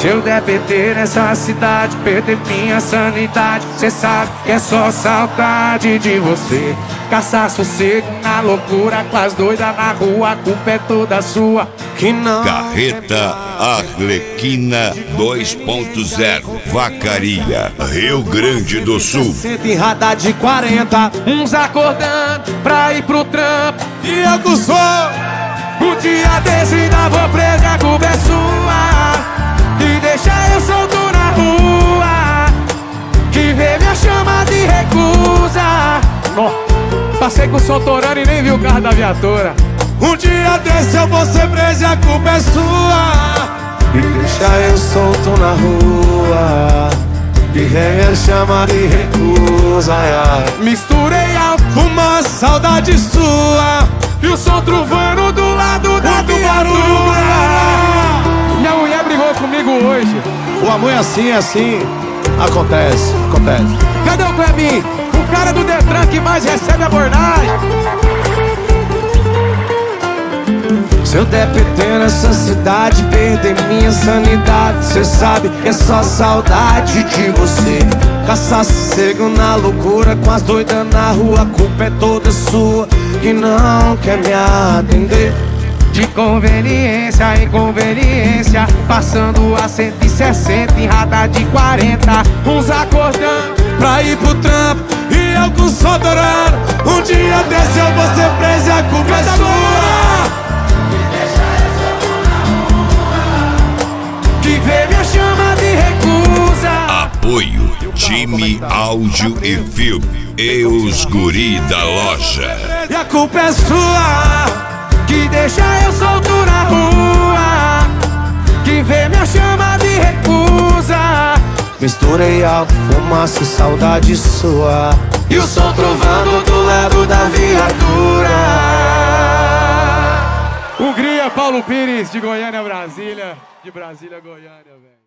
Se eu der PT nessa cidade, perder minha sanidade, cê sabe que é só saudade de você. Caçar sossego na loucura, com as doidas na rua, a culpa é toda sua. Que não Carreta Arlequina 2.0, Vacaria, Rio Grande do Sul. Sente radar de 40, uns acordando pra ir pro trampo, e eu com som. Um dia desse ainda vou preso, a culpa é sua. E deixa eu solto na rua, que vê minha chama de recusa. Passei com o som torando e nem vi o carro da viatura. Um dia desse eu vou ser preso e a culpa é sua. E deixa eu solto na rua, que vem minha chama de recusa. Misturei alto com uma saudade sua, e o som truvando do lado da viatura. Minha mulher brigou comigo hoje. O amor é assim, acontece. Cadê o Clebinho? O cara do Detran que mais recebe abordagem. Se eu der PT nessa cidade, perder minha sanidade, cê sabe que é só saudade de você. Caçar sossego na loucura, com as doidas na rua, a culpa é toda sua, que não quer me atender. De conveniência em conveniência, passando a 160 em radar de 40. Uns acordando pra ir pro trampo, e eu com som adorando. Um dia desse eu vou ser preso e a culpa é sua. Que vê minha chama de recusa. Apoio Time Áudio e Filme e os guri da loja. E a culpa é sua, que deixa eu solto na rua, que vê minha chama de recusa. Misturei alto, fumaça e saudade sua, e o som trovando do lado da viatura. Hungria, Paulo Pires, de Goiânia a Brasília, de Brasília a Goiânia, velho.